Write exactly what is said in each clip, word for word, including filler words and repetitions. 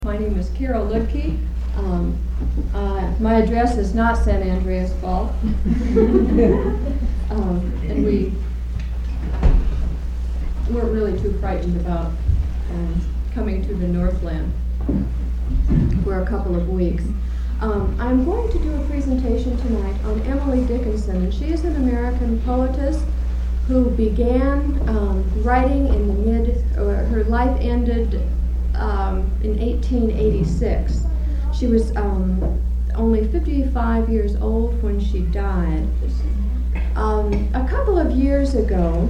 My name is Carol Lipke. Um, uh, my address is not San Andreas Fault. um, and we weren't really too frightened about um, coming to the Northland for a couple of weeks. Um, I'm going to do a presentation tonight on Emily Dickinson, and she is an American poetess who began um, writing in the mid, or her life ended Um, in eighteen eighty-six. She was um, only fifty-five years old when she died. Um, a couple of years ago,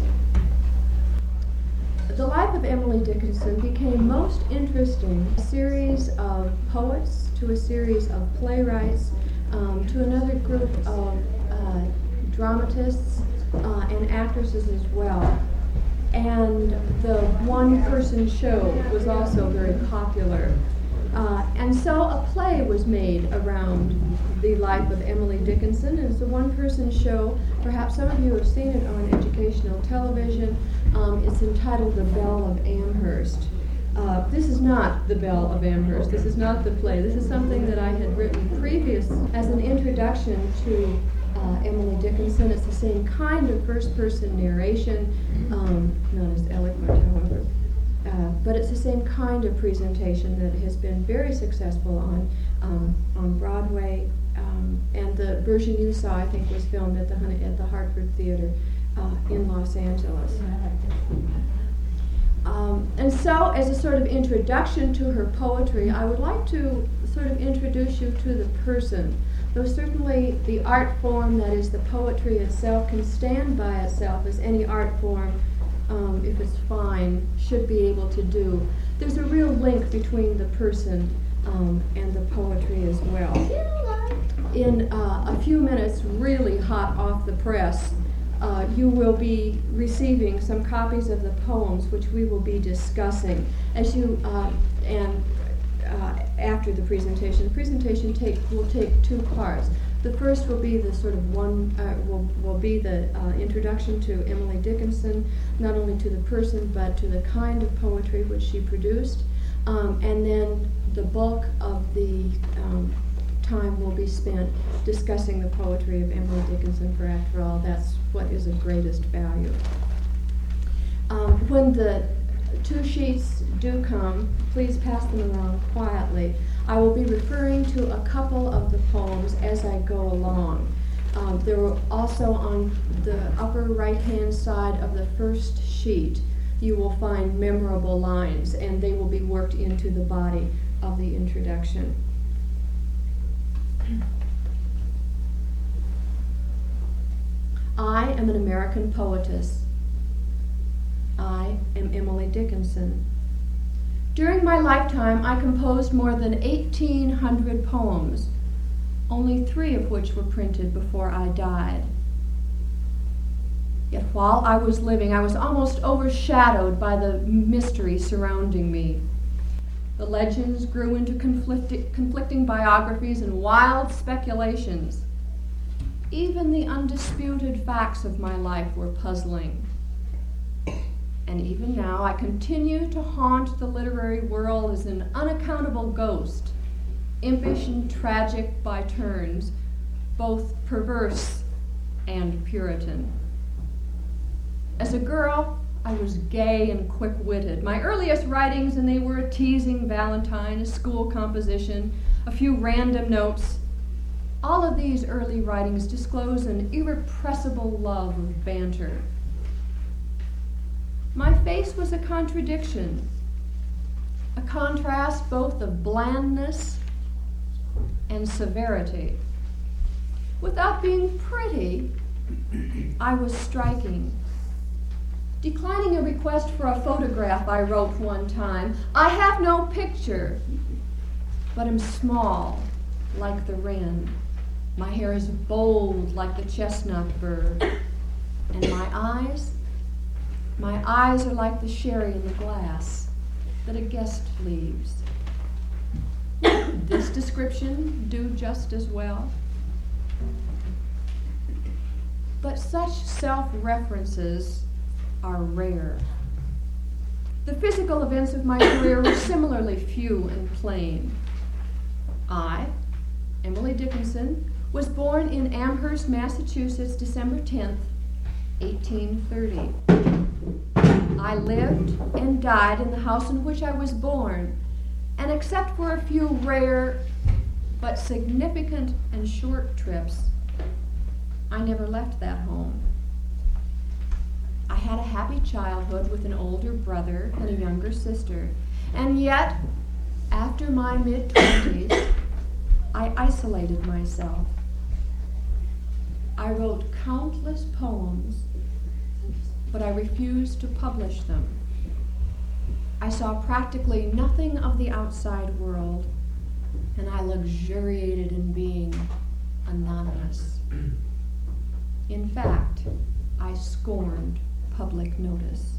the life of Emily Dickinson became most interesting. A series of poets to a series of playwrights um, to another group of uh, dramatists uh, and actresses as well. And the one-person show was also very popular. Uh, and so a play was made around the life of Emily Dickinson. It's a one-person show. Perhaps some of you have seen it on educational television. Um, it's entitled The Belle of Amherst. Uh, this is not The Belle of Amherst. This is not the play. This is something that I had written previous as an introduction to Uh, Emily Dickinson. It's the same kind of first-person narration, um, not as eloquent, however, uh, but it's the same kind of presentation that has been very successful on um, on Broadway. Um, and the version you saw, I think, was filmed at the at the Hartford Theater uh, in Los Angeles. Um, and so, as a sort of introduction to her poetry, I would like to sort of introduce you to the person. Though certainly the art form, that is the poetry itself, can stand by itself as any art form, um, if it's fine, should be able to do. There's a real link between the person um, and the poetry as well. In uh, a few minutes, really hot off the press, uh, you will be receiving some copies of the poems which we will be discussing. As you uh, and Uh, after the presentation. The presentation take, will take two parts. The first will be the sort of one, uh, will, will be the uh, introduction to Emily Dickinson, not only to the person, but to the kind of poetry which she produced. Um, and then the bulk of the um, time will be spent discussing the poetry of Emily Dickinson, for after all, that's what is of greatest value. Um, when the two sheets do come, please pass them around quietly. I will be referring to a couple of the poems as I go along. Um, there are also on the upper right-hand side of the first sheet, you will find memorable lines, and they will be worked into the body of the introduction. I am an American poetess. I am Emily Dickinson. During my lifetime, I composed more than eighteen hundred poems, only three of which were printed before I died. Yet while I was living, I was almost overshadowed by the mystery surrounding me. The legends grew into conflicti- conflicting biographies and wild speculations. Even the undisputed facts of my life were puzzling. And even now, I continue to haunt the literary world as an unaccountable ghost, impish and tragic by turns, both perverse and Puritan. As a girl, I was gay and quick-witted. My earliest writings, and they were a teasing valentine, a school composition, a few random notes. All of these early writings disclose an irrepressible love of banter. My face was a contradiction, a contrast both of blandness and severity. Without being pretty, I was striking. Declining a request for a photograph, I wrote one time, I have no picture, but am small like the wren. My hair is bold like the chestnut bird, and my eyes My eyes are like the sherry in the glass that a guest leaves. This description do just as well. But such self-references are rare. The physical events of my career were similarly few and plain. I, Emily Dickinson, was born in Amherst, Massachusetts, December tenth, eighteen thirty. I lived and died in the house in which I was born, and except for a few rare but significant and short trips, I never left that home. I had a happy childhood with an older brother and a younger sister, and yet, after my mid-twenties, I isolated myself. I wrote countless poems, but I refused to publish them. I saw practically nothing of the outside world, and I luxuriated in being anonymous. In fact, I scorned public notice.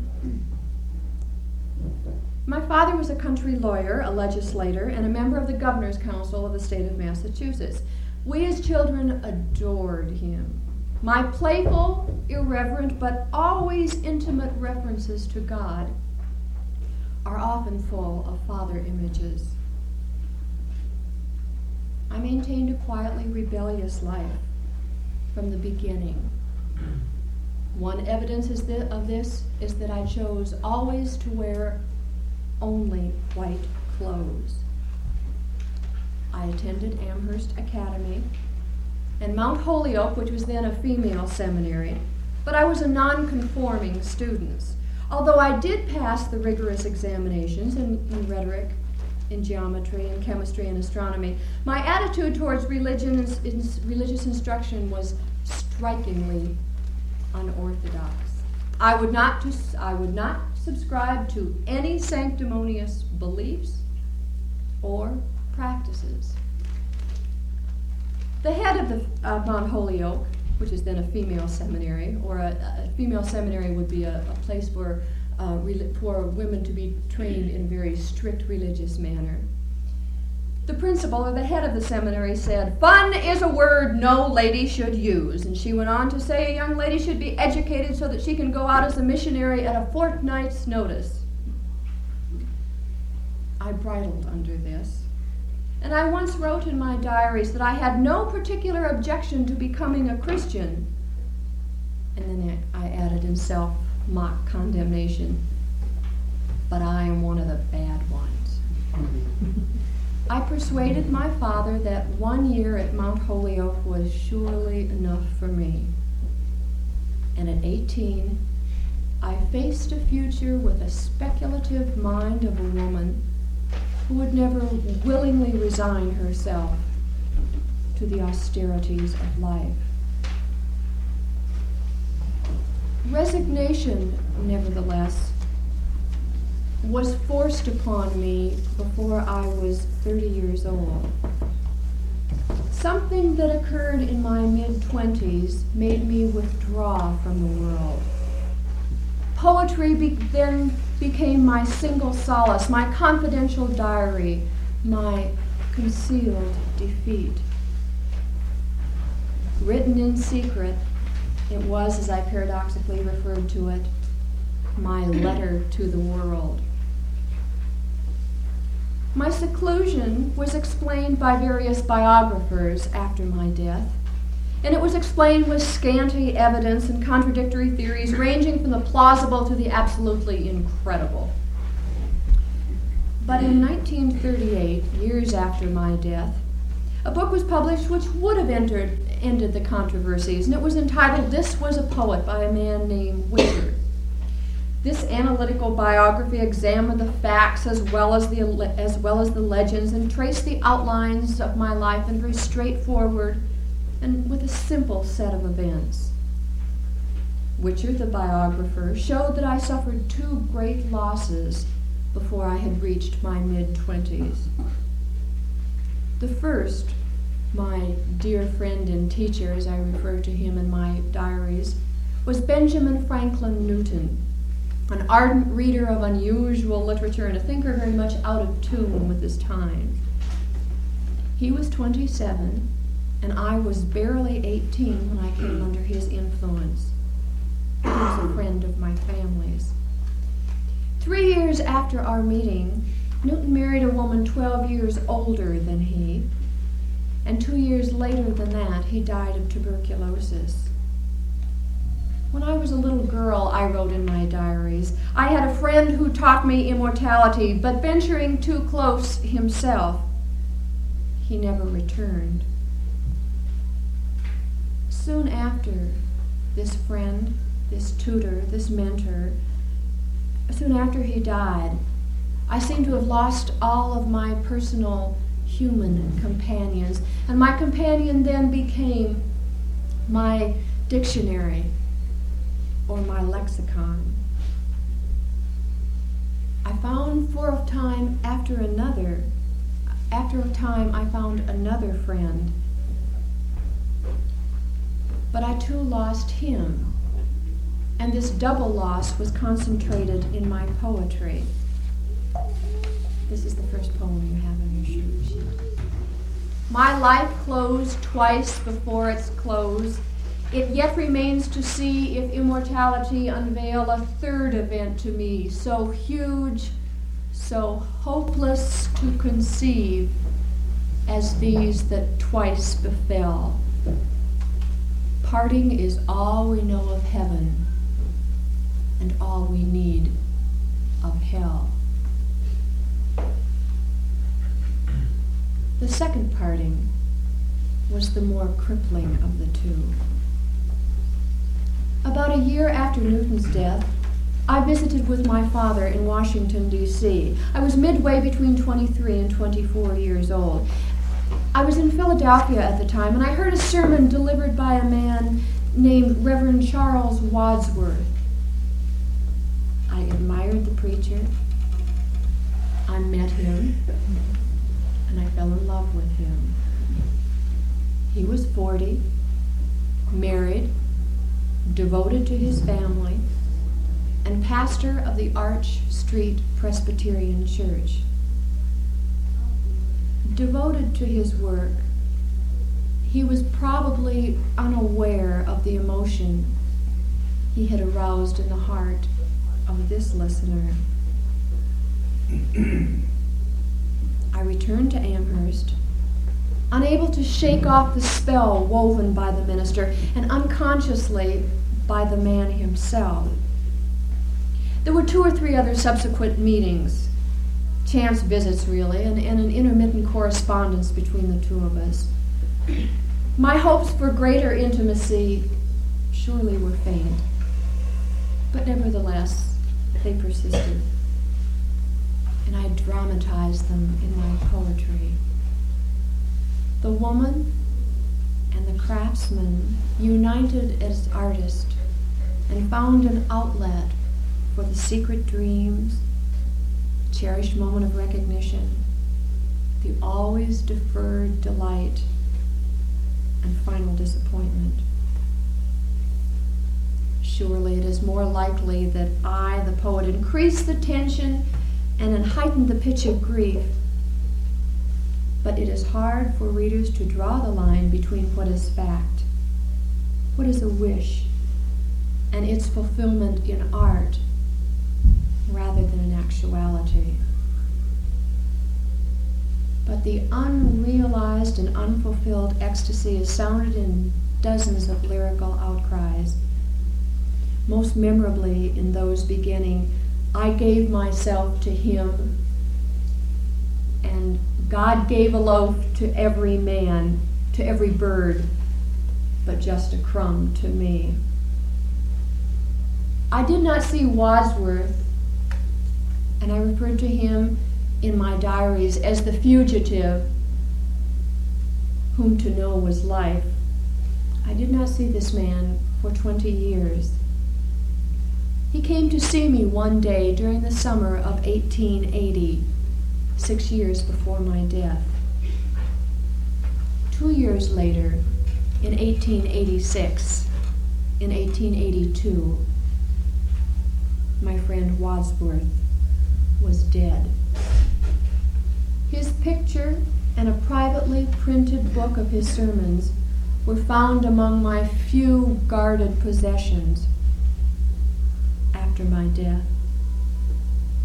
My father was a country lawyer, a legislator, and a member of the Governor's Council of the state of Massachusetts. We as children adored him. My playful, irreverent, but always intimate references to God are often full of father images. I maintained a quietly rebellious life from the beginning. One evidence is th- of this is that I chose always to wear only white clothes. I attended Amherst Academy and Mount Holyoke, which was then a female seminary, but I was a non-conforming student. Although I did pass the rigorous examinations in, in rhetoric, in geometry, in chemistry, and astronomy, my attitude towards religion and in, religious instruction was strikingly unorthodox. I would not, to, I would not subscribe to any sanctimonious beliefs or practices. The head of the uh, Mount Holyoke, which is then a female seminary, or a, a female seminary would be a, a place where uh, re- for women to be trained in a very strict religious manner. The principal, or the head of the seminary, said, "Fun is a word no lady should use." And she went on to say a young lady should be educated so that she can go out as a missionary at a fortnight's notice. I bridled under this. And I once wrote in my diaries that I had no particular objection to becoming a Christian. And then I added in self-mock condemnation, "But I am one of the bad ones." I persuaded my father that one year at Mount Holyoke was surely enough for me. And at eighteen, I faced a future with a speculative mind of a woman who would never willingly resign herself to the austerities of life. Resignation, nevertheless, was forced upon me before I was thirty years old. Something that occurred in my mid-twenties made me withdraw from the world. Poetry be- then became my single solace, my confidential diary, my concealed defeat. Written in secret, it was, as I paradoxically referred to it, my letter to the world. My seclusion was explained by various biographers after my death, and it was explained with scanty evidence and contradictory theories ranging from the plausible to the absolutely incredible. But in nineteen thirty-eight, years after my death, a book was published which would have entered, ended the controversies, and it was entitled "This Was a Poet" by a man named Whicher. This analytical biography examined the facts as well as the as well as the legends and traced the outlines of my life in very straightforward and with a simple set of events. Whicher, the biographer, showed that I suffered two great losses before I had reached my mid-twenties. The first, my dear friend and teacher, as I refer to him in my diaries, was Benjamin Franklin Newton, an ardent reader of unusual literature and a thinker very much out of tune with his time. He was twenty-seven, and I was barely eighteen when I came under his influence. He was a friend of my family's. Three years after our meeting, Newton married a woman twelve years older than he, and two years later than that, he died of tuberculosis. When I was a little girl, I wrote in my diaries, I had a friend who taught me immortality, but venturing too close himself, he never returned. Soon after, this friend, this tutor, this mentor, soon after he died, I seem to have lost all of my personal human companions, and my companion then became my dictionary or my lexicon. I found for a time after another, after a time I found another friend, but I too lost him, and this double loss was concentrated in my poetry. This is the first poem you have on your sheet. My life closed twice before its close. It yet remains to see if immortality unveil a third event to me, so huge, so hopeless to conceive as these that twice befell. Parting is all we know of heaven and all we need of hell. The second parting was the more crippling of the two. About a year after Newton's death, I visited with my father in Washington, D C I was midway between twenty-three and twenty-four years old. I was in Philadelphia at the time, and I heard a sermon delivered by a man named Reverend Charles Wadsworth. I admired the preacher. I met him, and I fell in love with him. He was forty, married, devoted to his family, and pastor of the Arch Street Presbyterian Church. Devoted to his work, he was probably unaware of the emotion he had aroused in the heart of this listener. I returned to Amherst, unable to shake off the spell woven by the minister and unconsciously by the man himself. There were two or three other subsequent meetings, chance visits really, and, and an intermittent correspondence between the two of us. My hopes for greater intimacy surely were faint, but nevertheless they persisted, and I dramatized them in my poetry. The woman and the craftsman united as artists and found an outlet for the secret dreams, cherished moment of recognition, the always deferred delight, and final disappointment. Surely it is more likely that I, the poet, increased the tension and heightened the pitch of grief. But it is hard for readers to draw the line between what is fact, what is a wish, and its fulfillment in art, rather than in actuality. But the unrealized and unfulfilled ecstasy is sounded in dozens of lyrical outcries, most memorably in those beginning, I gave myself to him, and God gave a loaf to every man, to every bird, but just a crumb to me. I did not see Wadsworth, and I referred to him in my diaries as the fugitive whom to know was life. I did not see this man for twenty years. He came to see me one day during the summer of eighteen eighty, six years before my death. Two years later, in eighteen eighty-six, in eighteen eighty-two, my friend Wadsworth was dead. His picture and a privately printed book of his sermons were found among my few guarded possessions after my death.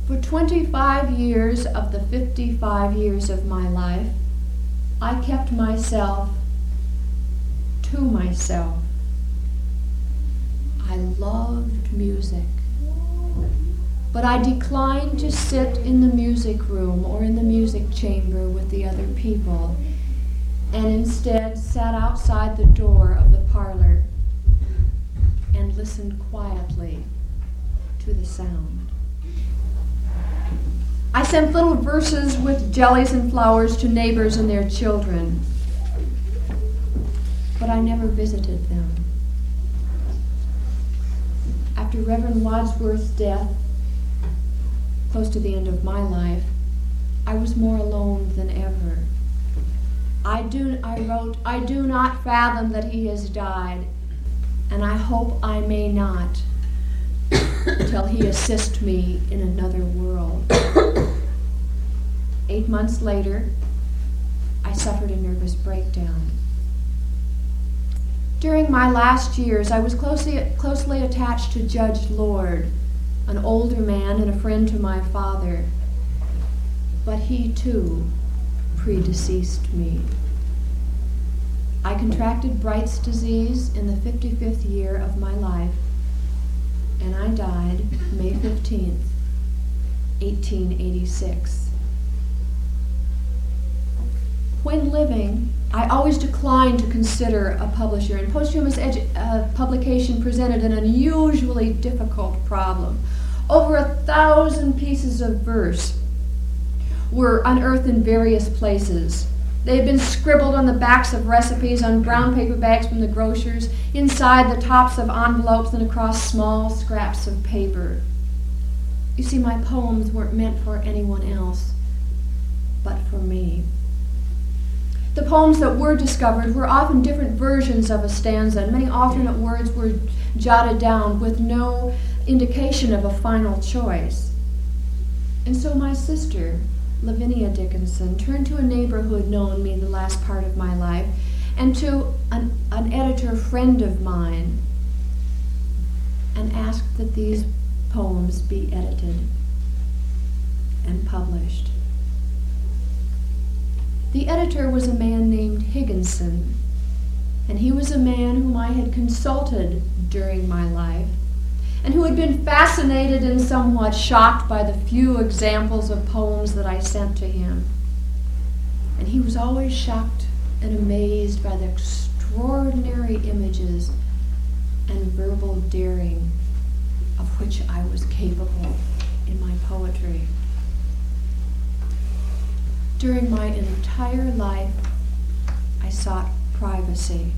For twenty-five years of the fifty-five years of my life, I kept myself to myself. I loved music, but I declined to sit in the music room or in the music chamber with the other people, and instead sat outside the door of the parlor and listened quietly to the sound. I sent little verses with jellies and flowers to neighbors and their children, but I never visited them. After Reverend Wadsworth's death, close to the end of my life, I was more alone than ever. I do, I wrote, I do not fathom that he has died, and I hope I may not until he assist me in another world. Eight months later, I suffered a nervous breakdown. During my last years, I was closely, closely attached to Judge Lord, an older man and a friend to my father, but he too predeceased me. I contracted Bright's disease in the fifty-fifth year of my life, and I died May fifteenth, eighteen eighty-six. When living, I always declined to consider a publisher, and posthumous edu- uh, publication presented an unusually difficult problem. Over a thousand pieces of verse were unearthed in various places. They had been scribbled on the backs of recipes, on brown paper bags from the grocers, inside the tops of envelopes, and across small scraps of paper. You see, my poems weren't meant for anyone else, but for me. The poems that were discovered were often different versions of a stanza, and many alternate words were jotted down with no indication of a final choice. And so my sister, Lavinia Dickinson, turned to a neighbor who had known me the last part of my life, and to an, an editor friend of mine, and asked that these poems be edited and published. The editor was a man named Higginson, and he was a man whom I had consulted during my life, and who had been fascinated and somewhat shocked by the few examples of poems that I sent to him. And he was always shocked and amazed by the extraordinary images and verbal daring of which I was capable in my poetry. During my entire life, I sought privacy.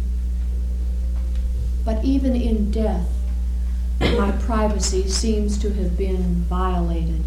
But even in death, my privacy seems to have been violated.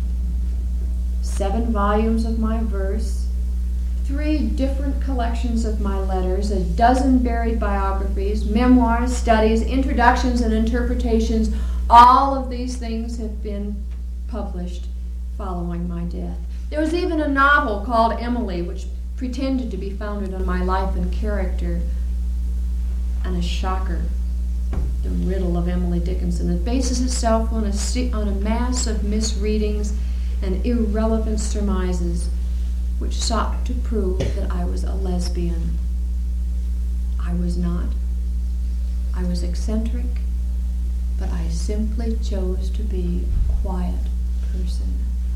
Seven volumes of my verse, three different collections of my letters, a dozen buried biographies, memoirs, studies, introductions, and interpretations, all of these things have been published following my death. There was even a novel called Emily, which pretended to be founded on my life and character, and a shocker, The Riddle of Emily Dickinson. It bases itself on a, on a mass of misreadings and irrelevant surmises which sought to prove that I was a lesbian. I was not. I was eccentric, but I simply chose to be a quiet person.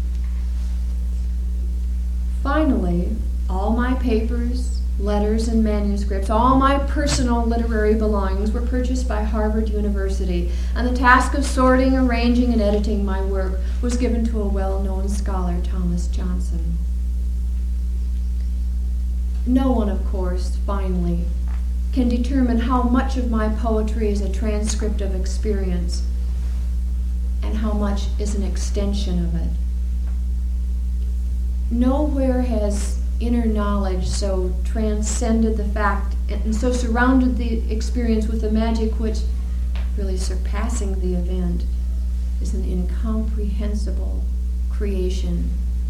Finally, all my papers, letters, and manuscripts, all my personal literary belongings were purchased by Harvard University, and the task of sorting, arranging, and editing my work was given to a well-known scholar, Thomas Johnson. No one, of course, finally, can determine how much of my poetry is a transcript of experience and how much is an extension of it. Nowhere has inner knowledge so transcended the fact and so surrounded the experience with a magic which, really surpassing the event, is an incomprehensible creation.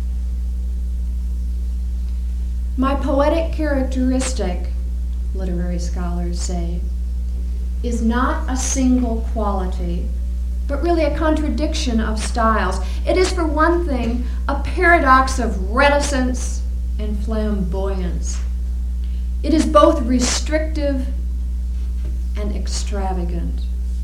My poetic characteristic, literary scholars say, is not a single quality, but really a contradiction of styles. It is, for one thing, a paradox of reticence and flamboyance. It is both restrictive and extravagant.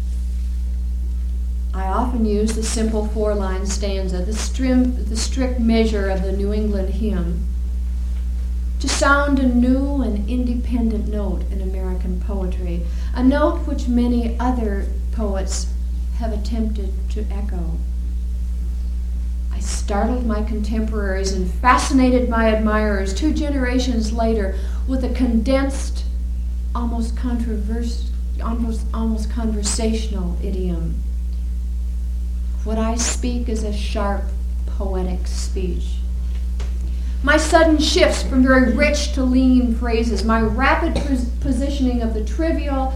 I often use the simple four-line stanza, the, strim, the strict measure of the New England hymn, to sound a new and independent note in American poetry, a note which many other poets have attempted to echo. I startled my contemporaries and fascinated my admirers two generations later with a condensed, almost controversial, almost, almost conversational idiom. What I speak is a sharp, poetic speech. My sudden shifts from very rich to lean phrases, my rapid pos- positioning of the trivial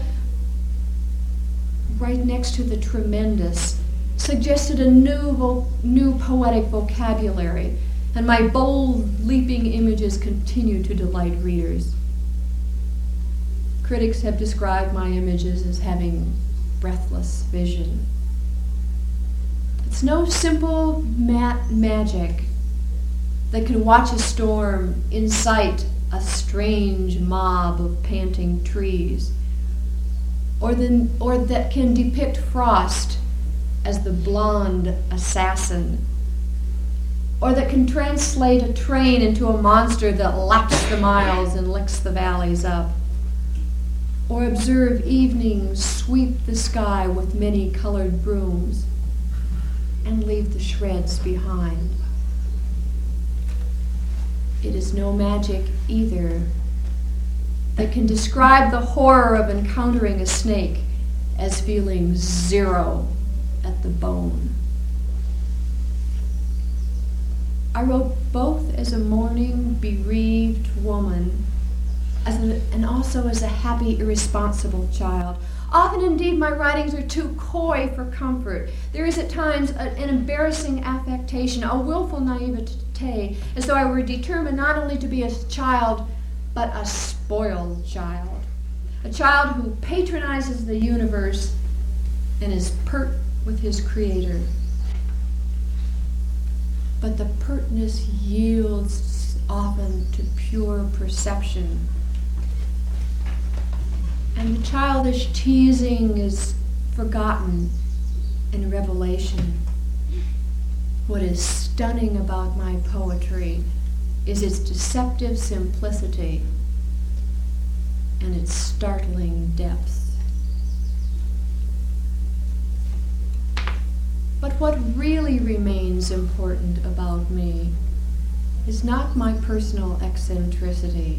right next to the tremendous, suggested a new, vo- new poetic vocabulary, and my bold, leaping images continue to delight readers. Critics have described my images as having breathless vision. It's no simple ma- magic that can watch a storm, incite a strange mob of panting trees, or, the, or that can depict frost as the blonde assassin, or that can translate a train into a monster that laps the miles and licks the valleys up, or observe evening sweep the sky with many colored brooms and leave the shreds behind. It is no magic either that can describe the horror of encountering a snake as feeling zero at the bone. I wrote both as a mourning, bereaved woman as a, and also as a happy, irresponsible child. Often, indeed, my writings are too coy for comfort. There is at times a, an embarrassing affectation, a willful naivete, as though I were determined not only to be a child, but a spoiled child. A child who patronizes the universe and is pert with his creator. But the pertness yields often to pure perception. And the childish teasing is forgotten in revelation. What is stunning about my poetry is its deceptive simplicity and its startling depth. But what really remains important about me is not my personal eccentricity,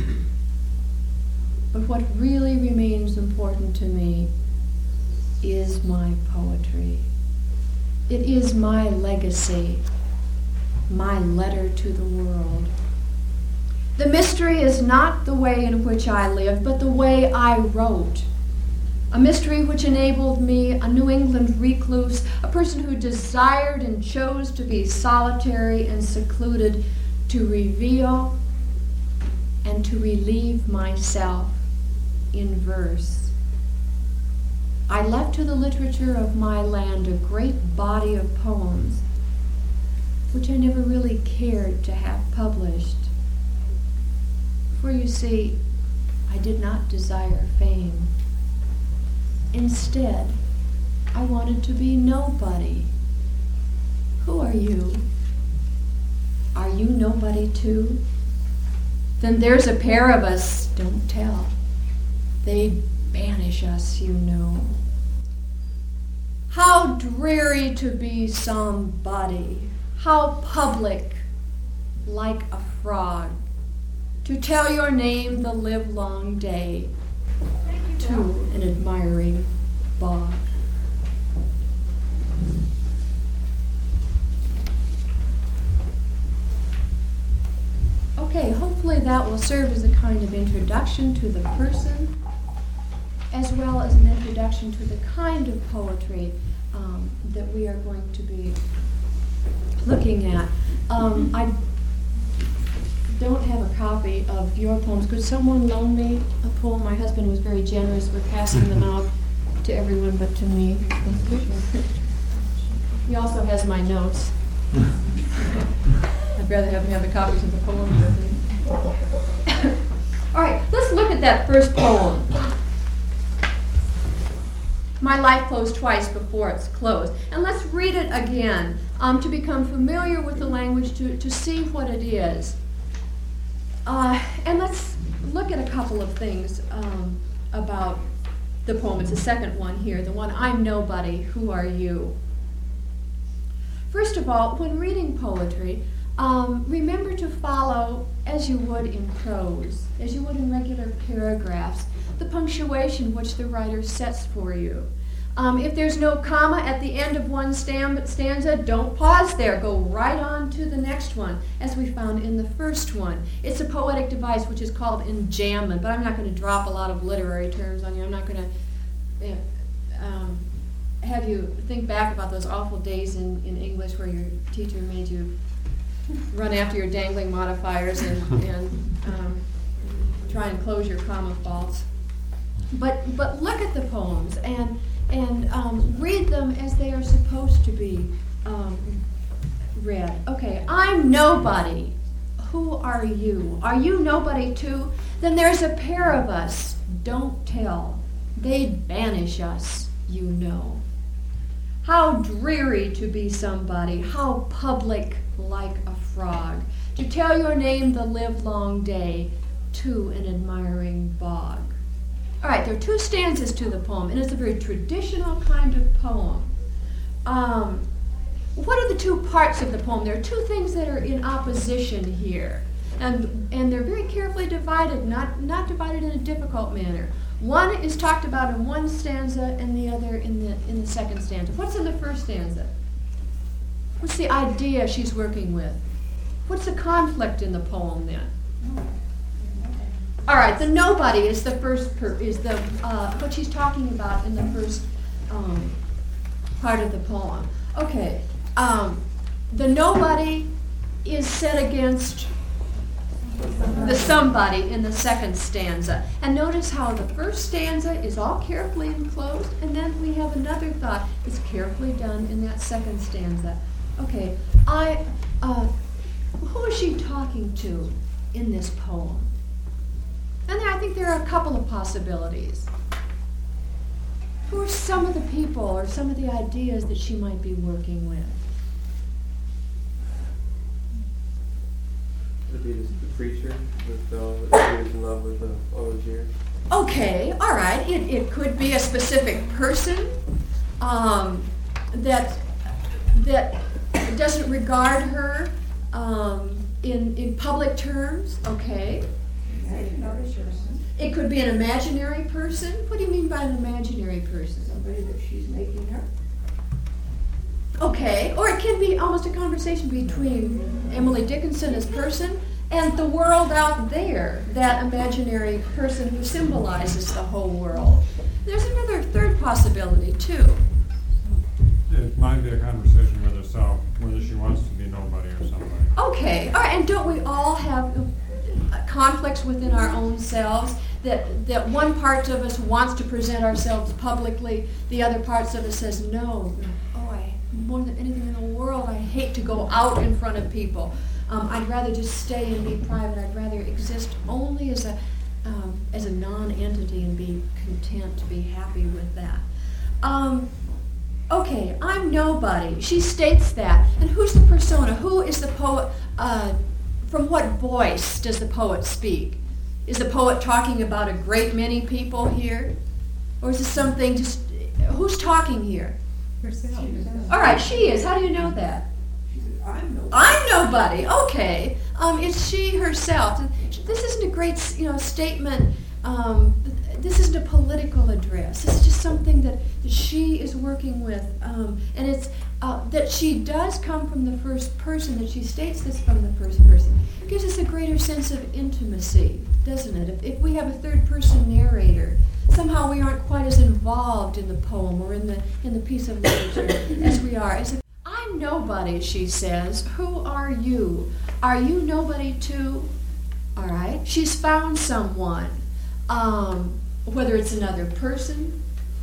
but what really remains important to me is my poetry. It is my legacy, my letter to the world. The mystery is not the way in which I lived, but the way I wrote. A mystery which enabled me, a New England recluse, a person who desired and chose to be solitary and secluded, to reveal and to relieve myself in verse. I left to the literature of my land a great body of poems, which I never really cared to have published. For you see, I did not desire fame. Instead, I wanted to be nobody. Who are you? Are you nobody too? Then there's a pair of us, don't tell. They'd banish us, you know. How dreary to be somebody. How public, like a frog, to tell your name the livelong day to an admiring bog. Okay, hopefully that will serve as a kind of introduction to the person, as well as an introduction to the kind of poetry um, that we are going to be looking at. Um, I don't have a copy of your poems. Could someone loan me a poem? My husband was very generous with passing them out to everyone but to me. Thank you. He also has my notes. I'd rather have him have the copies of the poems with me. All right, let's look at that first poem. My life closed twice before it's closed. And let's read it again um, to become familiar with the language, to, to see what it is. Uh, and let's look at a couple of things um, about the poem. It's the second one here, the one, I'm Nobody, Who Are You? First of all, when reading poetry, um, remember to follow, as you would in prose, as you would in regular paragraphs, the punctuation which the writer sets for you. Um, if there's no comma at the end of one stam- stanza, don't pause there. Go right on to the next one, as we found in the first one. It's a poetic device which is called enjambment, but I'm not going to drop a lot of literary terms on you. I'm not going to uh, um, have you think back about those awful days in, in English where your teacher made you run after your dangling modifiers and, and um, try and close your comma faults. But but look at the poems and and um, read them as they are supposed to be um, read. Okay, I'm nobody. Who are you? Are you nobody too? Then there's a pair of us. Don't tell. They'd banish us, you know. How dreary to be somebody. How public like a frog. To tell your name the livelong day to an admiring bog. All right, there are two stanzas to the poem, and it's a very traditional kind of poem. Um, what are the two parts of the poem? There are two things that are in opposition here, and and they're very carefully divided, not not divided in a difficult manner. One is talked about in one stanza, and the other in the in the second stanza. What's in the first stanza? What's the idea she's working with? What's the conflict in the poem then? All right, the nobody is the first per, is the uh, what she's talking about in the first um, part of the poem. Okay, um, the nobody is set against the somebody in the second stanza. And notice how the first stanza is all carefully enclosed, and then we have another thought that's carefully done in that second stanza. Okay, I uh, who is she talking to in this poem? And I think there are a couple of possibilities. Who are some of the people or some of the ideas that she might be working with? Would be the preacher with uh, that he was in love with uh, all those years. Okay, all right. It, it could be a specific person um, that that doesn't regard her um, in in public terms. Okay. It could be an imaginary person. What do you mean by an imaginary person? Somebody that she's making up. Okay, or it can be almost a conversation between Emily Dickinson as person and the world out there, that imaginary person who symbolizes the whole world. There's another third possibility, too. It might be a conversation with herself, whether she wants to be nobody or somebody. Okay, all right, and don't we all have conflicts within our own selves, that that one part of us wants to present ourselves publicly, the other parts of us says, no, oh, I, more than anything in the world, I hate to go out in front of people. Um, I'd rather just stay and be private. I'd rather exist only as a um, as a non-entity and be content to be happy with that. Um, okay, I'm nobody. She states that. And who's the persona? Who is the poet? Uh, From what voice does the poet speak? Is the poet talking about a great many people here? Or is this something just, who's talking here? Herself. All right, she is. How do you know that? She said, I'm nobody. I'm nobody. Okay. Um, it's she herself. This isn't a great, you know, statement. Um, this isn't a political address. This is just something that, that she is working with. Um, and it's uh, that she does come from the first person, that she states this from the first person. It gives us a greater sense of intimacy, doesn't it? If, if we have a third person narrator, somehow we aren't quite as involved in the poem or in the in the piece of literature as we are. As if, I'm nobody, she says. Who are you? Are you nobody too? All right. She's found someone. Um, whether it's another person,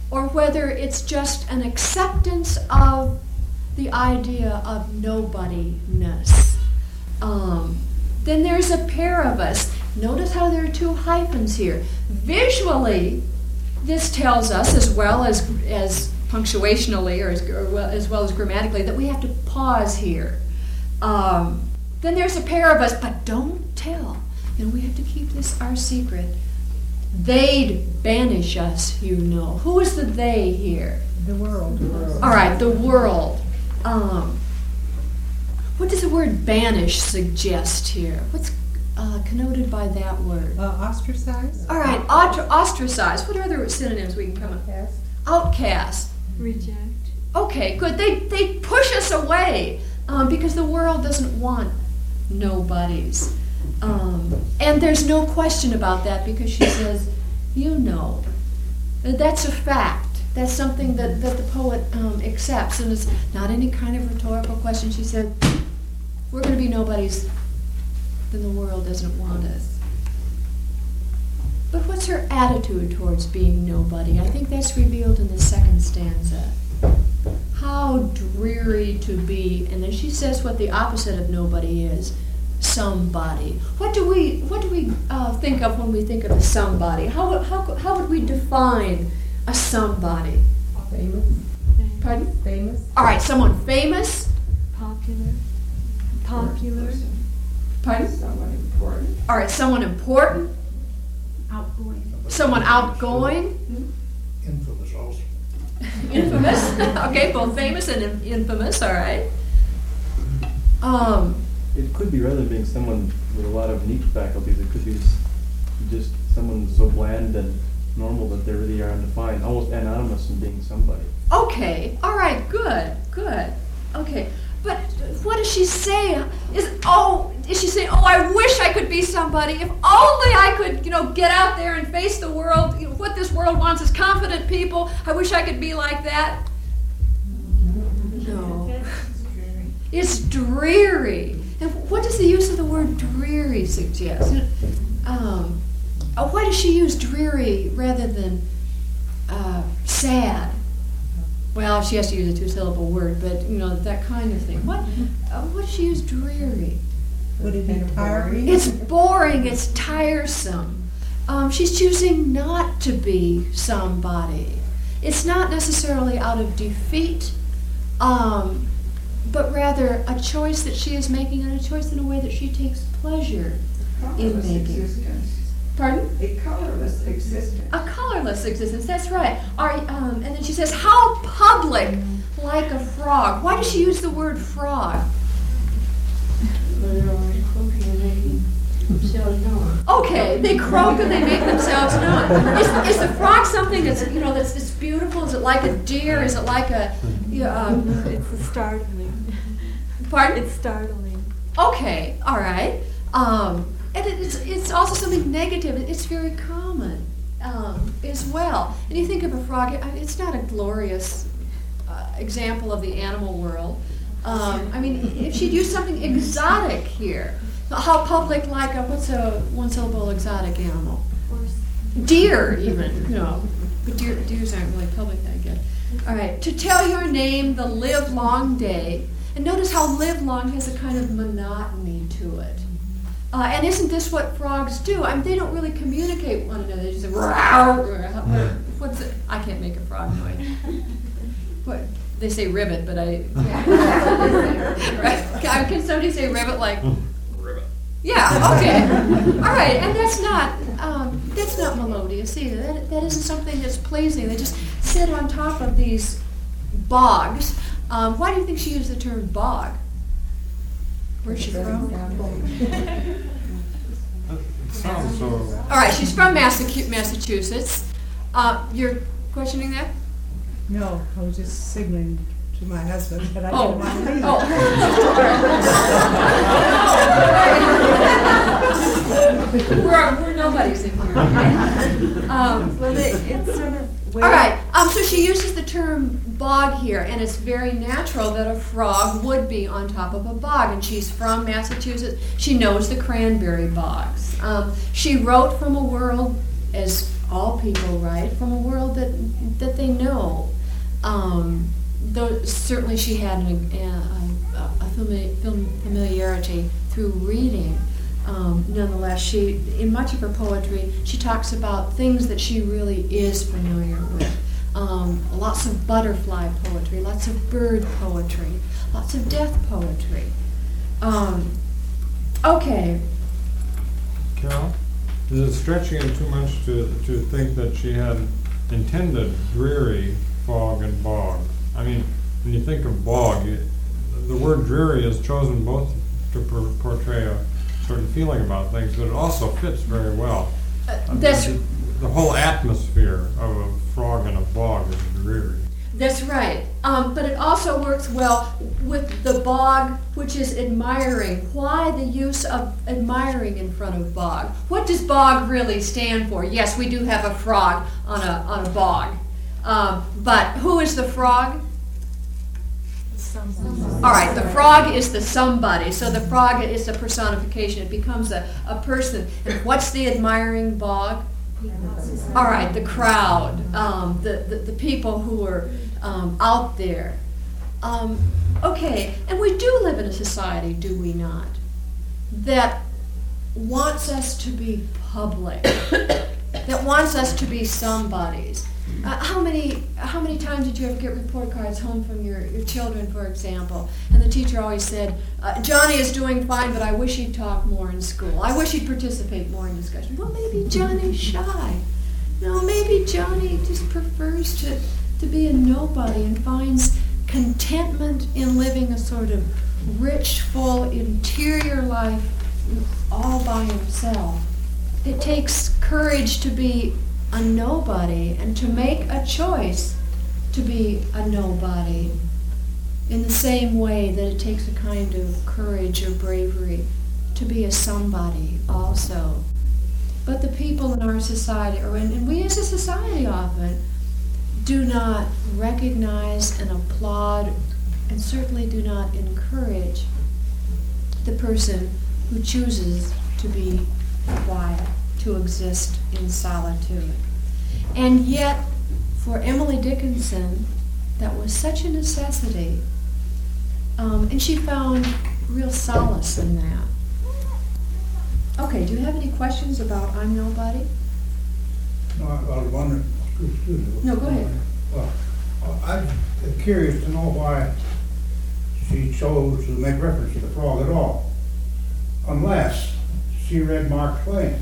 or whether it's just an acceptance of the idea of nobodiness. Um, then there's a pair of us. Notice how there are two hyphens here. Visually, this tells us, as well as as punctuationally, or as, or well, as well as grammatically, that we have to pause here. Um, then there's a pair of us, but don't tell. And we have to keep this our secret. They'd banish us, you know. Who is the they here? The world. The world. All right, the world. Um, what does the word banish suggest here? What's uh, connoted by that word? Uh, ostracize? All right, otra- ostracize. What other synonyms we can come up with? Outcast. Reject. Okay, good. They they push us away um, because the world doesn't want nobodies. Um, and there's no question about that because she says, you know. That's a fact. That's something that, that the poet um, accepts, and it's not any kind of rhetorical question. She said, we're going to be nobodies, then the world doesn't want us. But what's her attitude towards being nobody? I think that's revealed in the second stanza. How dreary to be, and then she says what the opposite of nobody is, somebody. What do we what do we uh, think of when we think of a somebody? How, how, how would we define a somebody? Famous. Pardon? Famous. All right, someone famous. Popular. Popular. Pardon? Someone important. All right, someone important. Outgoing. Someone outgoing. Infamous also. Infamous. Okay, both famous and in- infamous. All right. Um. It could be, rather than being someone with a lot of neat faculties, it could be s- just someone so bland and normal that they really are undefined, almost anonymous in being somebody. Okay. All right. Good. Good. Okay. But what does she say? Is oh, is she saying, oh, I wish I could be somebody. If only I could, you know, get out there and face the world. You know, what this world wants is confident people. I wish I could be like that. No. It's dreary. And what does the use of the word dreary suggest? Um, oh, why does she use dreary rather than uh, sad? Well, she has to use a two-syllable word, but you know that kind of thing. What? Uh, what does she use dreary? Would it be tiring? It's boring. It's tiresome. Um, she's choosing not to be somebody. It's not necessarily out of defeat. Um, but rather a choice that she is making, and a choice in a way that she takes pleasure in Colorless making. existence. Pardon? A colorless existence. A colorless existence, that's right. Are, um, and then she says, how public, like a frog. Why does she use the word frog? Okay, they croak and they make themselves known. Is, is the frog something that's, you know, that's, that's beautiful? Is it like a deer? Is it like a, you know, um, It's startling. pardon? It's startling. Okay, all right. Um, and it, it's it's also something negative. It's very common um, as well. And you think of a frog, it's not a glorious uh, example of the animal world. Um, I mean, if she'd use something exotic here, how public, like a, what's a one-syllable exotic animal? Horse. Deer, even, you know. But deer, deers aren't really public, I guess. All right, to tell your name the live long day. And notice how live long has a kind of monotony to it. Uh, and isn't this what frogs do? I mean, they don't really communicate with one another. They just say, "Rawr, rawr." What's it? I can't make a frog noise. What? They say ribbit, but I... Right? Can, can somebody say ribbit like... Yeah, okay. All right, and that's not um, that's not melodious either. That, that isn't something that's pleasing. They just sit on top of these bogs. Um, why do you think she used the term bog? Where's she from? It sounds so. All right, she's from Massacu- Massachusetts. Uh, you're questioning that? No, I was just signaling to my husband, but I Oh. didn't want to leave. Oh. we're, we're nobodies in here. Okay? Um, Well, it, it's sort of. all right. Um, so she uses the term bog here, and it's very natural that a frog would be on top of a bog. And she's from Massachusetts. She knows the cranberry bogs. Um, she wrote from a world, as all people write from a world that that they know. Um, though certainly she had an, a, a, a fami- fam- familiarity through reading. Um, nonetheless, she, in much of her poetry, she talks about things that she really is familiar with. Um, lots of butterfly poetry, lots of bird poetry, lots of death poetry. Um, okay. Carol, is it stretching it too much to, to think that she had intended dreary, fog, and bog? I mean, when you think of bog, you, the word dreary is chosen both to por- portray a certain feeling about things, but it also fits very well. Uh, I mean, that's the, the whole atmosphere of a frog in a bog is dreary. That's right. Um, but it also works well with the bog, which is admiring. Why the use of admiring in front of bog? What does bog really stand for? Yes, we do have a frog on a on a bog. Um, but who is the frog? All right, the frog is the somebody. So the frog is a personification. It becomes a, a person. And what's the admiring bog? All right, the crowd, um, the, the, the people who are um, out there. Um, okay, and we do live in a society, do we not, that wants us to be public, that wants us to be somebodies. Uh, how many how many times did you ever get report cards home from your, your children, for example, and the teacher always said, uh, Johnny is doing fine, but I wish he'd talk more in school. I wish he'd participate more in discussion. Well, maybe Johnny's shy. No, maybe Johnny just prefers to, to be a nobody and finds contentment in living a sort of rich, full, interior life all by himself. It takes courage to be a nobody and to make a choice to be a nobody in the same way that it takes a kind of courage or bravery to be a somebody also. But the people in our society, or and, and we as a society often, do not recognize and applaud and certainly do not encourage the person who chooses to be quiet, to exist in solitude. And yet, for Emily Dickinson, that was such a necessity. Um, and she found real solace in that. Okay, do you have any questions about I'm Nobody? No, I I was wondering, excuse me. No, go ahead. Well, I'm curious to know why she chose to make reference to the frog at all, unless she read Mark Twain.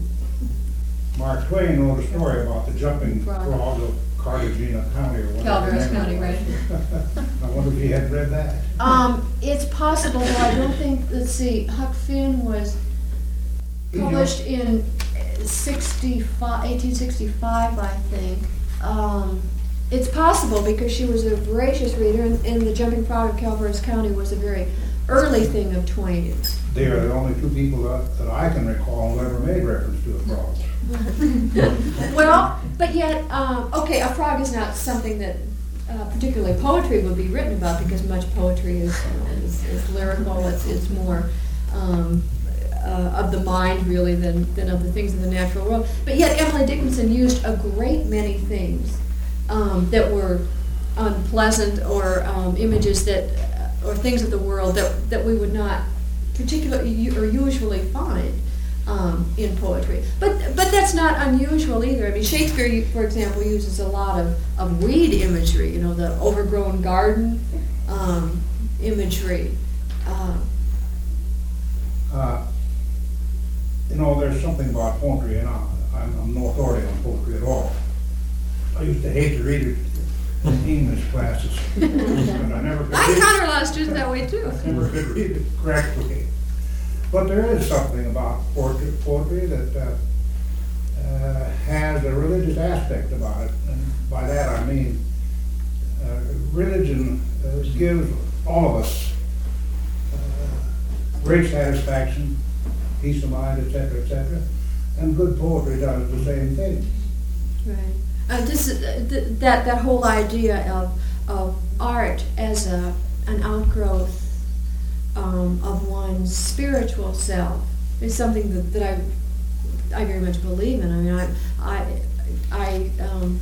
Mark Twain wrote a story about the jumping Frog. frog of Cartagena County or whatever. Calaveras the name County, was. right. I wonder if he had read that. Um, it's possible, though I don't think, let's see, Huck Finn was published in sixty-five, eighteen sixty-five, I think. Um, it's possible because she was a voracious reader, and, and The Jumping Frog of Calaveras County was a very early thing of Twain's. They are the only two people that, that I can recall who ever made reference to a frog. Well, but yet, um, okay, a frog is not something that uh, particularly poetry would be written about because much poetry is, is, is lyrical. It's, it's more um, uh, of the mind, really, than, than of the things of the natural world. But yet, Emily Dickinson used a great many things um, that were unpleasant or um, images that, or things of the world that, that we would not particularly or usually find um, in poetry. But but that's not unusual either. I mean, Shakespeare, for example, uses a lot of, of weed imagery, you know, the overgrown garden um, imagery. Uh, Uh, you know, there's something about poetry, and I, I'm, I'm no authority on poetry at all. I used to hate to read it in English classes, but I never could I read encounter a lot of students that way too. I never could read it correctly. But there is something about poetry, poetry that uh, uh, has a religious aspect about it, and by that I mean uh, religion uh, gives all of us uh, great satisfaction, peace of mind, et cetera, et cetera, and good poetry does the same thing. Right. Uh, this is, uh, th- that that whole idea of of art as a an outgrowth um, of one's spiritual self is something that, that I I very much believe in. I mean, I I I um,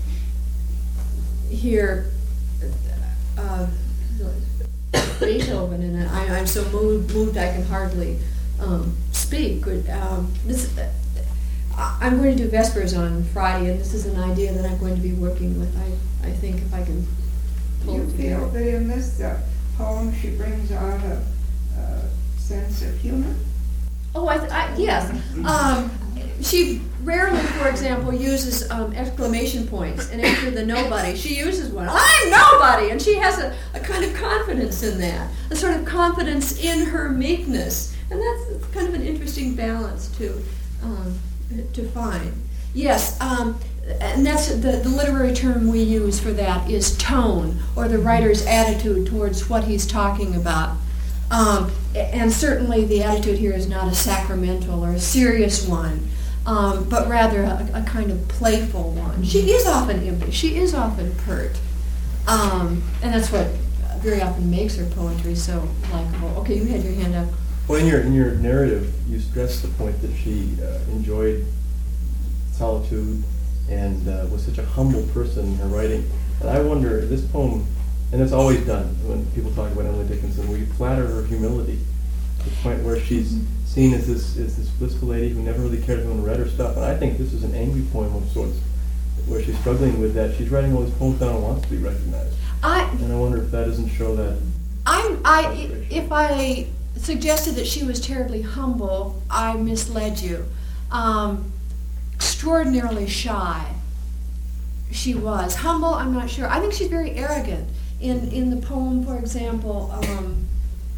hear uh, Beethoven, and I, I'm so moved, moved I can hardly um, speak. Um, this, I- I'm going to do Vespers on Friday, and this is an idea that I'm going to be working with. I, I think if I can Do pull you it feel together. that in this uh, poem she brings out a, a sense of humor? Oh, I, th- I yes. Um, she rarely, for example, uses um, exclamation points, and after the nobody, she uses one. I'm nobody, and she has a, a kind of confidence in that, a sort of confidence in her meekness, and that's kind of an interesting balance to um, to find. Yes, um, and that's the, the literary term we use for that is tone, or the writer's attitude towards what he's talking about. Um, and certainly the attitude here is not a sacramental or a serious one, um, but rather a, a kind of playful one. She is often impish, she is often pert, um, and that's what very often makes her poetry so likable. Okay, you had your hand up. Well, in your, in your narrative, you stress the point that she uh, enjoyed solitude and uh, was such a humble person in her writing. And I wonder, this poem, and it's always done when people talk about Emily Dickinson, we flatter her humility to the point where she's seen as this as this blissful lady who never really cared if anyone read her stuff. And I think this is an angry poem of sorts, where she's struggling with that. She's writing all these poems down and wants to be recognized. I, And I wonder if that doesn't show that. I'm, I, if I suggested that she was terribly humble, I misled you. Um, extraordinarily shy. She was humble. I'm not sure. I think she's very arrogant. In in the poem, for example, um,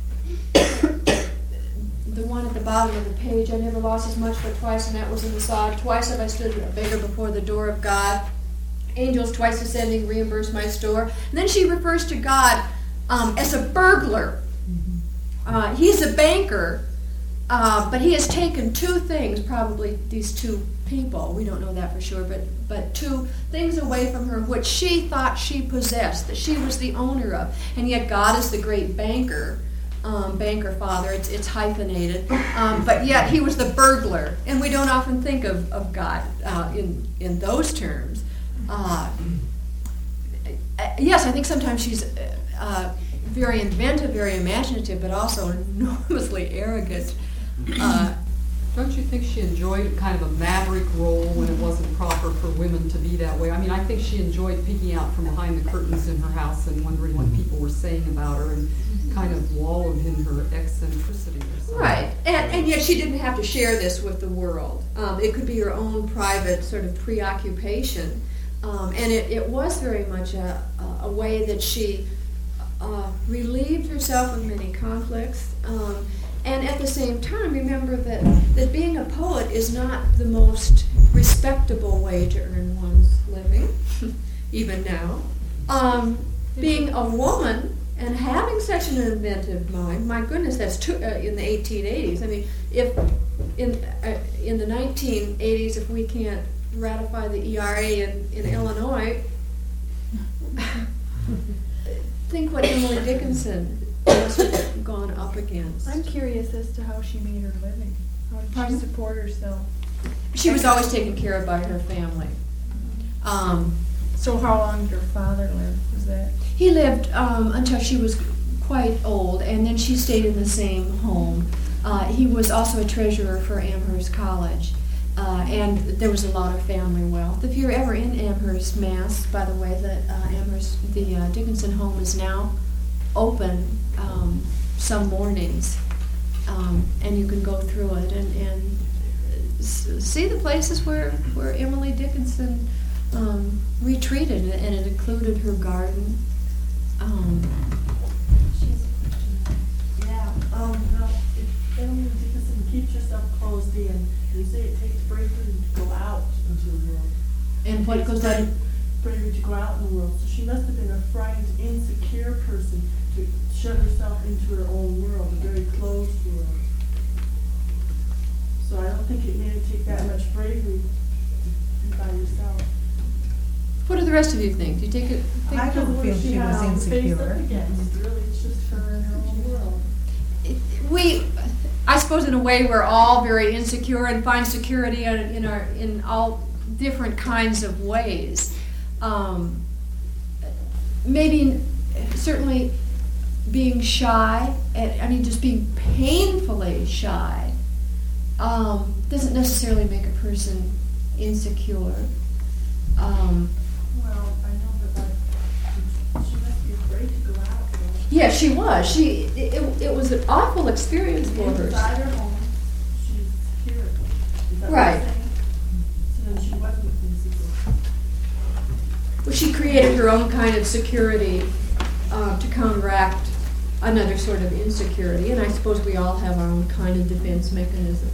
the one at the bottom of the page, I never lost as much but twice, and that was in the sod. Twice have I stood a beggar before the door of God. Angels twice ascending reimburse my store. And then she refers to God um, as a burglar. Uh, he's a banker, uh, but he has taken two things, probably these two people, we don't know that for sure, but, but two things away from her which she thought she possessed, that she was the owner of. And yet God is the great banker, um, banker father, it's, it's hyphenated, um, but yet he was the burglar. And we don't often think of, of God uh, in, in those terms. Uh, yes, I think sometimes she's uh, very inventive, very imaginative, but also enormously arrogant. Uh, Don't you think she enjoyed kind of a maverick role when it wasn't proper for women to be that way? I mean, I think she enjoyed peeking out from behind the curtains in her house and wondering what people were saying about her, and kind of wallowed in her eccentricity or something. Right, and, and yet she didn't have to share this with the world. Um, it could be her own private sort of preoccupation. Um, and it, it was very much a, a, a way that she uh, relieved herself of many conflicts. Um, and at the same time, remember that, that being a poet is not the most respectable way to earn one's living, even now. Um, being a woman and having such an inventive mind, my goodness, that's too, uh, in the eighteen eighties. I mean, if in uh, in the nineteen eighties, if we can't ratify the E R A in, in Illinois, think what Emily Dickinson must have gone up against. I'm curious as to how she made her living. How did Pardon? she support herself? She was always taken care of by her family. Um, So how long did her father live? Was that? he lived um, until she was quite old, and then she stayed in the same home. Uh, he was also a treasurer for Amherst College, uh, and there was a lot of family wealth. If you're ever in Amherst, Mass, by the way, the uh, Amherst, the uh, Dickinson home is now open um, some mornings, um, and you can go through it and, and s- see the places where, where Emily Dickinson um, retreated, and it included her garden. Um, Yeah, um, well, if Emily Dickinson keeps yourself closed in, you say it takes bravery to go out into the world. and what goes on? Bravery to go out in the world. So she must have been a frightened, insecure person to shut herself into her own world, a very closed world. So I don't think it made her take that much bravery to be by yourself. What do the rest of you think? Do you take it? Think I don't What feel she she had was all to face insecure. up against. Really, it's just her in her own world. we, I suppose, in a way, we're all very insecure and find security in, in our in all different kinds of ways. Um, maybe, certainly, being shy, and, I mean, just being painfully shy, um, doesn't necessarily make a person insecure. Um, Well, I know that like, she must be afraid to go out. Though. yeah, she was. She it, it, it was an awful experience for her. Inside her home, she's here. Is that Right. what you're saying? So then she wasn't insecure. Well, she created her own kind of security uh, to counteract another sort of insecurity, and I suppose we all have our own kind of defense mechanism.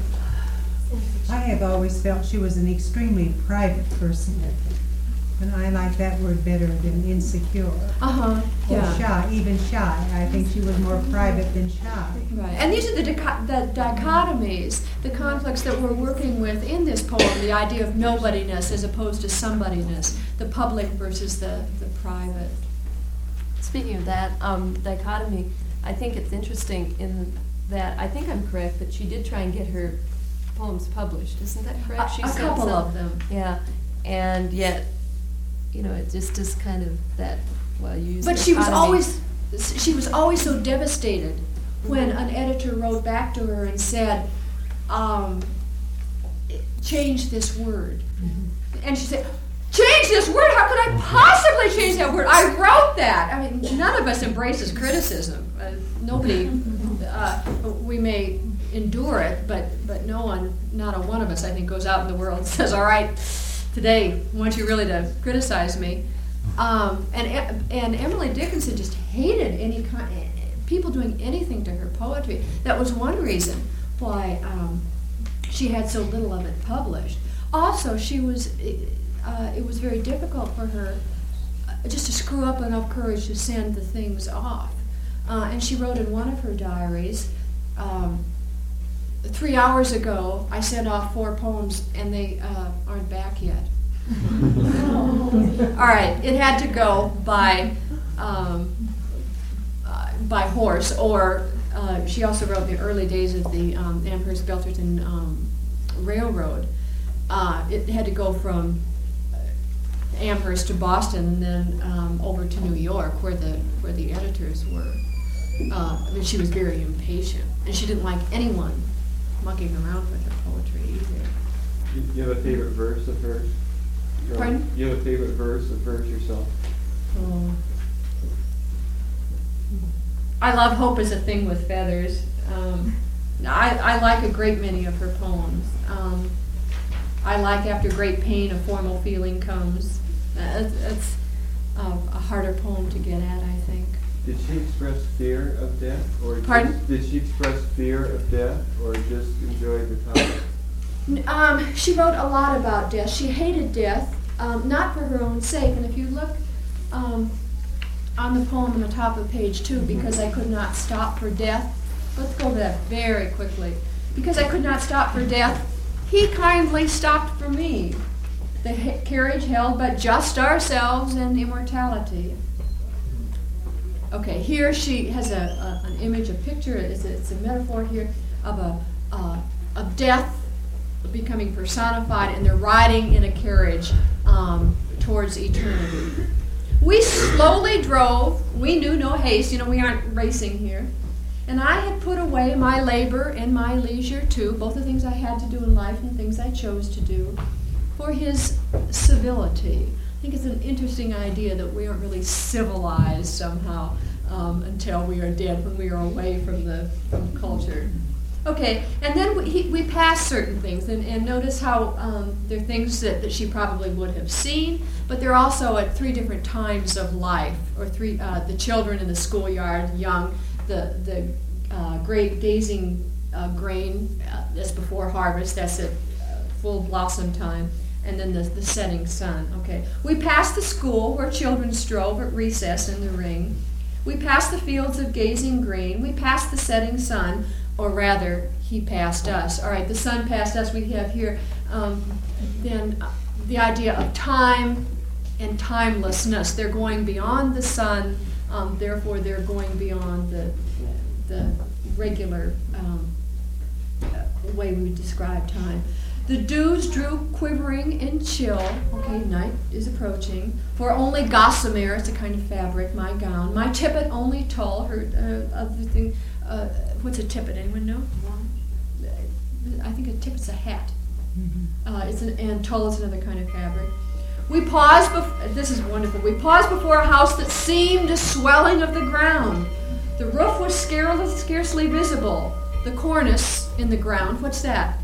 I have always felt she was an extremely private person. And I like that word better than insecure. Uh-huh, Or yeah. shy, even shy. I think she was more private than shy. Right, and these are the, dicho- the dichotomies, the conflicts that we're working with in this poem, the idea of nobodiness as opposed to somebodyness, the public versus the, the private. Speaking of that um, dichotomy, I think it's interesting in that, I think I'm correct, that she did try and get her poems published. Isn't that correct? A- She a said couple some- of them. Yeah, and yet, you know, it just is kind of that, well, you use But she was dichotomy. always, she was always so devastated when an editor wrote back to her and said, um, change this word. And she said, change this word? How could I possibly change that word? I wrote that. I mean, none of us embraces criticism. Uh, nobody, uh, we may endure it, but, but no one, not a one of us, I think, goes out in the world and says, all right, today, I want you really to criticize me. Um, and, and Emily Dickinson just hated any kind, people doing anything to her poetry. That was one reason why um, she had so little of it published. Also, she was, uh, it was very difficult for her uh, just to screw up enough courage to send the things off. Uh, and she wrote in one of her diaries, um, three hours ago, I sent off four poems and they uh, aren't back yet. All right, it had to go by um, uh, by horse, or uh, she also wrote in the early days of the um, Amherst-Belterton um, Railroad. Uh, it had to go from Amherst to Boston, and then um, over to New York, where the where the editors were. Uh, and she was very impatient, and she didn't like anyone mucking around with her poetry either. You, you have a favorite verse of hers? Or Pardon? You have a favorite verse of hers yourself? Oh. I love Hope is a Thing with Feathers. Um, I, I like a great many of her poems. Um, I like After Great Pain, a Formal Feeling Comes. Uh, it's it's uh, a harder poem to get at, I think. Did she express fear of death? Or Pardon? Just, did she express fear of death, or just enjoy the topic? Um, she wrote a lot about death. She hated death, um, not for her own sake. And if you look um, on the poem on the top of page two, because I could not stop for death. Let's go over that very quickly. Because I could not stop for death, he kindly stopped for me. The ha- carriage held but just ourselves and immortality. Okay, here she has a, a an image, a picture. It's a, it's a metaphor here of a uh, of death becoming personified, and they're riding in a carriage um, towards eternity. We slowly drove. We knew no haste. You know, we aren't racing here. And I had put away my labor and my leisure too, both the things I had to do in life and things I chose to do, for his civility. I think it's an interesting idea that we aren't really civilized somehow um, until we are dead, when we are away from the from culture. Okay, and then we, he, we pass certain things, and, and notice how um, there are things that, that she probably would have seen, but they're also at three different times of life, or three, uh, the children in the schoolyard, young, the, the uh, grape gazing uh, grain, uh, that's before harvest, that's at uh, full blossom time, and then the, the setting sun. Okay, we pass the school where children strove at recess in the ring. We pass the fields of gazing grain. We pass the setting sun, or rather, he passed us. All right, the sun passed us. We have here um, then uh, the idea of time and timelessness. They're going beyond the sun, um, therefore they're going beyond the the regular um, uh, way we would describe time. The dews drew quivering and chill. Okay, night is approaching. For only gossamer, it's a kind of fabric, my gown. My tippet only tulle, her uh, other thing. Uh, what's a tippet? Anyone know? I think a tippet's a hat. Uh, it's an, and tulle is another kind of fabric. We paused, bef- this is wonderful. We paused before a house that seemed a swelling of the ground. The roof was scarcely, scarcely visible. The cornice in the ground, what's that?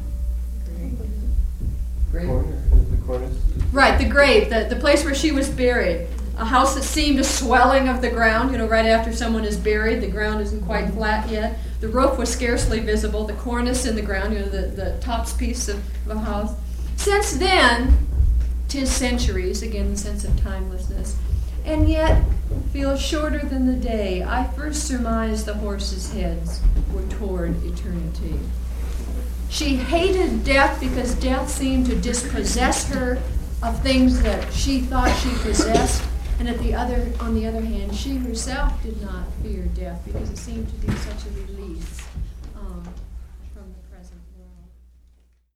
Grave. Corner, the cornice. Right, the grave, the, the place where she was buried. A house that seemed a swelling of the ground, you know, right after someone is buried, the ground isn't quite flat yet. The roof was scarcely visible, the cornice in the ground, you know, the, the tops piece of, of a house. Since then, 'tis centuries, again the sense of timelessness, and yet feels shorter than the day I first surmised the horses' heads were toward eternity. She hated death because death seemed to dispossess her of things that she thought she possessed, and at the other, on the other hand, she herself did not fear death because it seemed to be such a release.